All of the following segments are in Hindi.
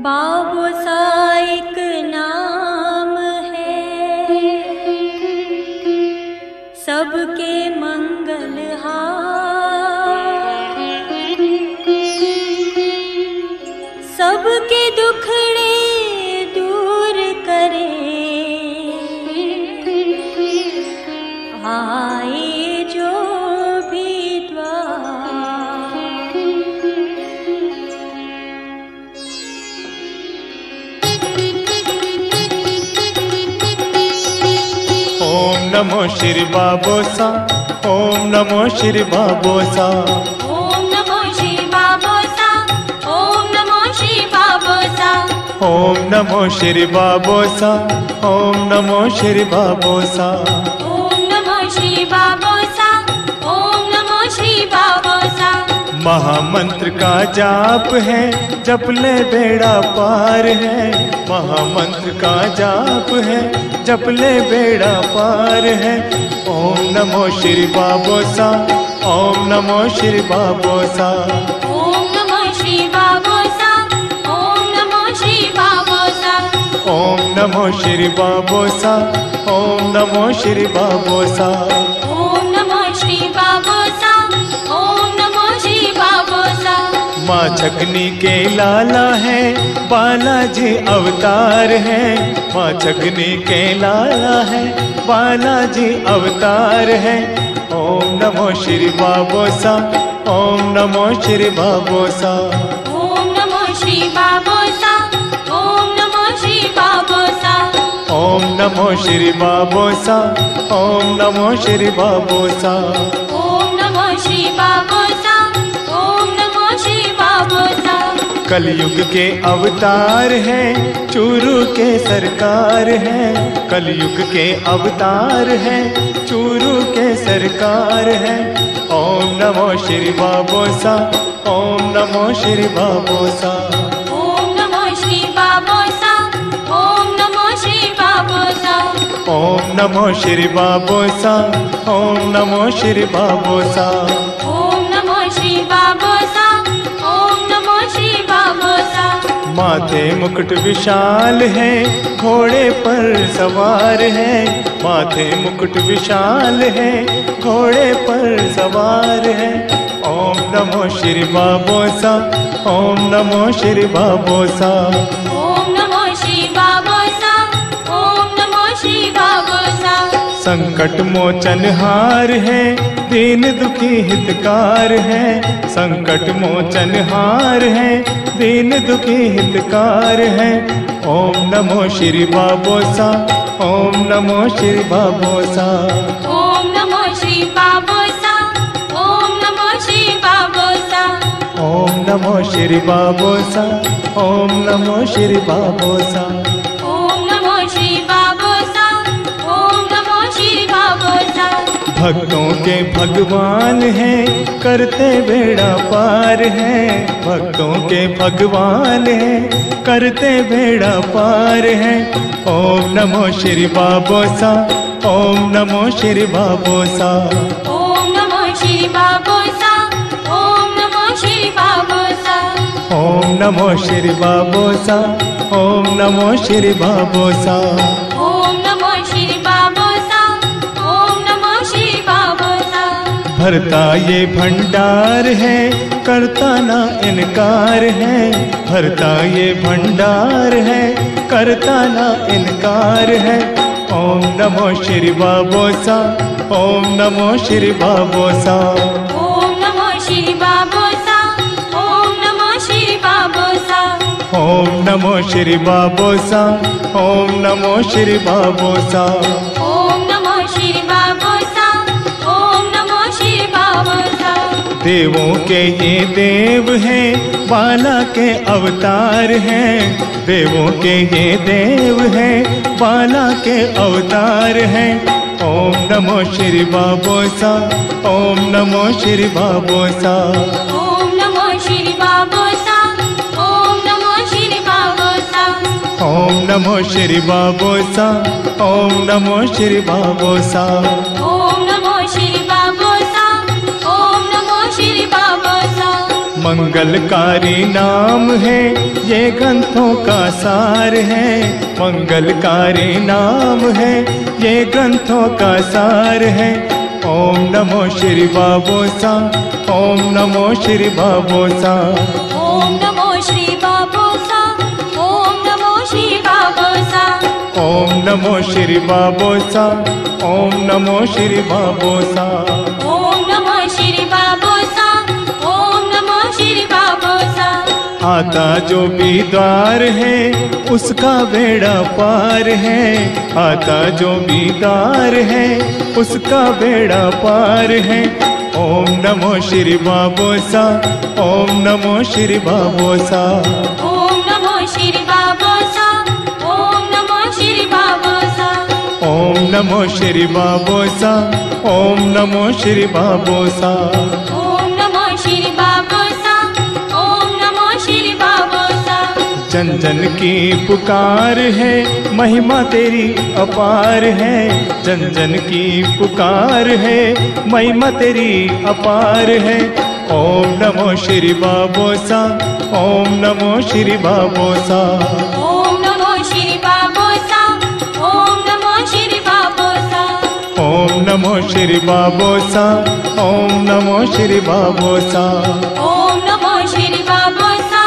बाबोसा एक नाम है, सबके मंगलहार, सबके दुखड़े दूर करे, आए जो भी द्वार। ओम नमो श्री बाबोसा, ओम नमो श्री बाबोसा, ओम नमो श्री बाबोसा, ओम नमो श्री बाबोसा, ओम नमो श्री बाबोसा, ओम नमो श्री बाबोसा। ओम नमो श्री बाबोसा, ओम नमो श्री बाबोसा। महामंत्र का जाप है, जप ले बेड़ा पार है। महामंत्र का जाप है, जप ले बेड़ा पार है। ओम नमो श्री बाबोसा, ओम नमो श्री बाबोसा, ओम नमो श्री बाबोसा, ओम नमो श्री बाबोसा, ओम नमो श्री बाबोसा, ओम नमो श्री बाबोसा। ओम नमो श्री बाबोसा, ओम नमो श्री बाबोसा। माँ छकनी के लाला है, बालाजी अवतार है। माँ छकनी के लाला है, बालाजी अवतार है। ओम नमो श्री बाबोसा, ओम नमो श्री बाबोसा, ओम नमो श्री बाबोसा, ओम नमो श्री बाबोसा, ओम नमो श्री बाबोसा, ओम नमो श्री बाबोसा। ओम नमो श्री बाबोसा, ओम नमो श्री बाबोसा। कलयुग के अवतार है, चूरू के सरकार है। कलयुग के अवतार है, चूरू के सरकार है। ओम नमो श्री बाबोसा, ओम नमो श्री बाबोसा, ओम नमो श्री बाबोसा, ओम नमो श्री बाबोसा, ओम नमो श्री बाबोसा, ओम नमो श्री बाबोसा। ओम नमो श्री बाबोसा, ओम नमो श्री बाबोसा। माथे मुकुट विशाल है, घोड़े पर सवार है। माथे मुकुट विशाल है, घोड़े पर सवार है। ओम नमो श्री बाबोसा, ओम नमो श्री बाबोसा, ओम नमो श्री बाबोसा, ओम नमो श्री बाबोसा। संकट मोचन हार है, दीन दुखी हितकार है। संकट मोचन हार है, दीन दुखी हितकार है। ओम नमो श्री बाबोसा, ओम नमो श्री बाबोसा, ओम नमो श्री बाबोसा, ओम नमो श्री बाबोसा, ओम नमो श्री बाबोसा, ओम नमो श्री बाबोसा। ओम नमो श्री बाबोसा, ओम नमो श्री बाबोसा। भक्तों के भगवान है, करते बेड़ा पार है। भक्तों के भगवान है, करते बेड़ा पार है। ओम नमो श्री बाबोसा, ओम नमो श्री बाबोसा, ओम नमो श्री बाबोसा, ओम नमो श्री बाबोसा, ओम नमो श्री बाबोसा, ओम नमो श्री बाबोसा। ओम नमो श्री बाबोसा, ओम नमो श्री बाबोसा। भरता ये भंडार है, करता ना इनकार है। भरता ये भंडार है, करता ना इनकार है। ओम नमो श्री बाबोसा, ओम नमो श्री बाबोसा, ओम नमो श्री बाबोसा, ओम नमो श्री बाबोसा, ओम नमो श्री बाबोसा, ओम नमो श्री बाबोसा। ओम नमो श्री बाबोसा, ओम नमो श्री बाबोसा। देवों के ये देव हैं, बाला के अवतार हैं। देवों के ये देव हैं, बाला के अवतार हैं। ओम नमो श्री बाबोसा, ओम नमो श्री बाबोसा, ओम नमो श्री बाबोसा, ओम नमो श्री बाबोसा, ओम नमो श्री बाबोसा, ओम नमो श्री बाबोसा। ओम नमो श्री बाबोसा, ओम नमो श्री बाबोसा। मंगलकारी नाम है, ये ग्रंथों का सार है। मंगलकारी नाम है, ये ग्रंथों का सार है। ओम नमो श्री बाबो सा, ओम नमो श्री बाबो सा। ओम नमो श्री बाबो सा, ओम नमो श्री बाबो सा। ओम नमो श्री बाबो सा, ओम नमो श्री बाबो सा। ओम नमो श्री बाबो सा, ओम नमो श्री बाबो सा। आता जो भी द्वार है उसका बेड़ा पार है। आता जो भी द्वार है उसका बेड़ा पार है। ओम नमो श्री बाबो सा, ओम नमो श्री बाबो सा। ओम नमो श्री बाबो सा, ओम नमो श्री बाबो सा। ओम नमो श्री बाबो सा, ओम नमो श्री बाबो सा। ओम नमो श्री बाबो सा, ओम नमो श्री बाबो सा। जन जन की पुकार है, महिमा तेरी अपार है। जन जन की पुकार है, महिमा तेरी अपार है। ओम नमो श्री बाबो सा, ओम नमो श्री बाबो सा। ओम नमो श्री बाबो सा, ओम नमो श्री बाबो सा। ओम नमो श्री बाबो सा, ओम नमो श्री बाबो सा। ओम नमो श्री बाबो सा,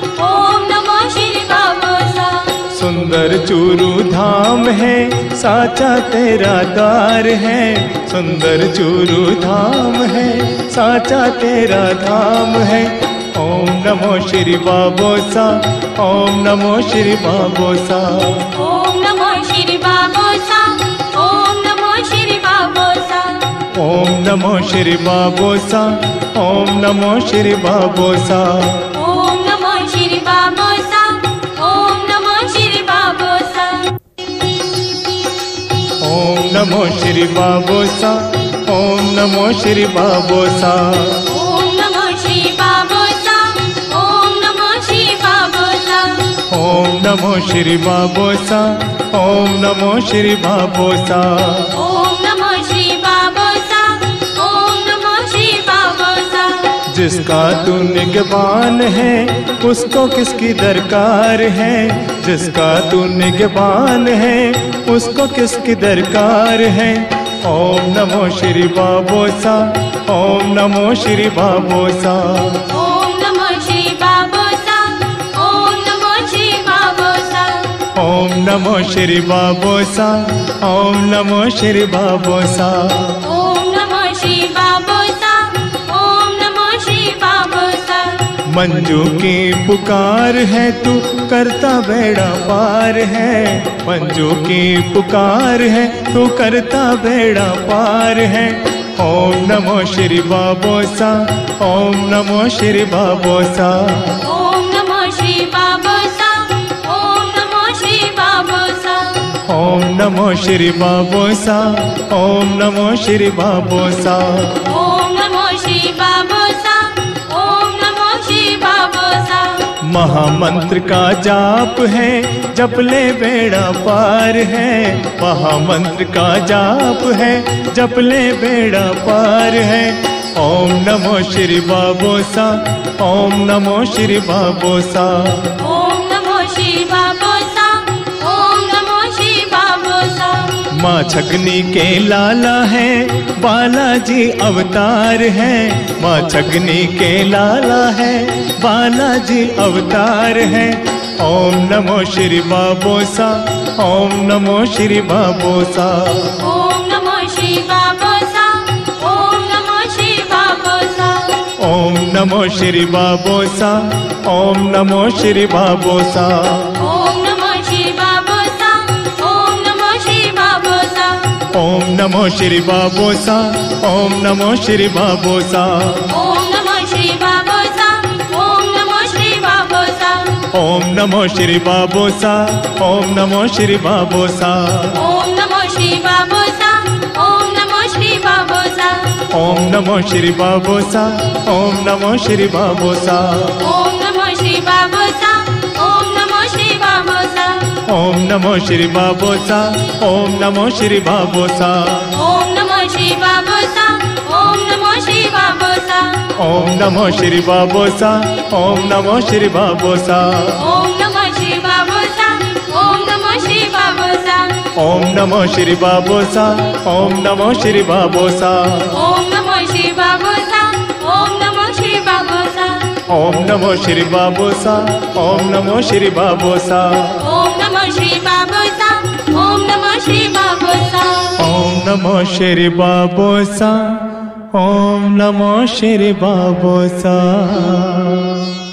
ओम नमो श्री बाबो सा। सुंदर चूरू धाम है, साचा तेरा द्वार है। सुंदर चूरू धाम है, साचा तेरा धाम है। ओम नमो श्री बाबो सा, ओम नमो श्री बाबो सा। ओम नमो श्री बाबो सा, ओम नमो श्री बाबो सा। ओम नमो श्री बाबो सा, ओम नमो श्री बाबो सा। ओम नमो श्री बाबो सा, ओम नमो श्री बाबो सा। ओम नमो श्री बाबो सा, ओम नमो श्री बाबो सा। ओम नमो श्री बाबो सा, ओम नमो श्री बाबो सा। ओम नमो श्री बाबो सा, ओम नमो श्री बाबो सा। ओम नमो श्री बाबो सा, ओम नमो श्री बाबो सा। जिसका तू निगहबान है उसको किसकी दरकार है। जिसका तू निगहबान है उसको किसकी दरकार है। ओम नमो श्री बाबो सा, ओम नमो श्री बाबो सा। ओम नमो श्री बाबो सा, ओम नमो श्री बाबो सा। ओम नमो श्री बाबो सा, ओम नमो श्री बाबो सा। ओम नमो श्री बाबो सा, ओम नमो श्री बाबो सा। मंजू की पुकार है तू करता बेड़ा पार है। मंजू की पुकार है तू करता बेड़ा पार है। ओम नमो श्री बाबो सा, ओम नमो श्री बाबो सा। ओम नमो श्री बाबो सा, ओम नमो श्री बाबो सा। ओम नमो श्री बाबो सा, ओम नमो श्री बाबो सा। ओम नमो श्री बाबो सा, ओम नमो श्री बाबो सा। महामंत्र का जाप है, जप ले बेड़ा पार है। महामंत्र का जाप है, जप ले बेड़ा पार है। ओम नमो श्री बाबो सा, ओम नमो श्री बाबो सा। ओम नमो श्री बाबो सा, ओम नमो श्री बाबो सा। माँ छगनी के लाला है, बालाजी अवतार है। माँ छगनी के लाला है, बालाजी अवतार है। ओम नमो श्री बाबो सा, ओम नमो श्री बाबो सा। ओम नमो श्री बाबो सा, ओम नमो श्री बाबो सा। ओम नमो श्री बाबो सा, ओम नमो श्री बाबो सा। ओम नमो श्री बाबो सा, ओम नमो श्री बाबो सा। ओम नमो श्री बाबो सा, ओम नमो श्री बाबो सा। ओम नमो श्री बाबो सा, ओम नमो श्री बाबो सा। ओम नमो श्री बाबो सा, ओम नमो श्री बाबो सा। ओम नमो श्री बाबो सा, ओम नमो श्री बाबो सा। ओम नमो श्री बाबो सा, ओम नमो श्री बाबो सा। ओम नमो श्री बाबो सा, ओम नमो श्री बाबो सा। ओम नमो श्री बाबो सा, ओम नमो श्री बाबो सा। ओम नमो श्री बाबो सा, ओम नमो श्री बाबो सा। ओम नमो श्री बाबोसा, ओम नमो श्री बाबोसा, ओम नमः श्री बाबोसा, ओम नमः श्री बाबोसा, ओम नमो श्री बाबोसा, ओम नमो श्री बाबोसा, ओम नमः श्री बाबोसा, ओम नमः श्री बाबोसा, ओम नमो श्री बाबोसा, ओम नमो श्री बाबोसा, ओम नमः श्री बाबोसा, ओम नमः श्री बाबोसा, ओम नमो श्री बाबोसा, ओम नमो श्री बाबोसा।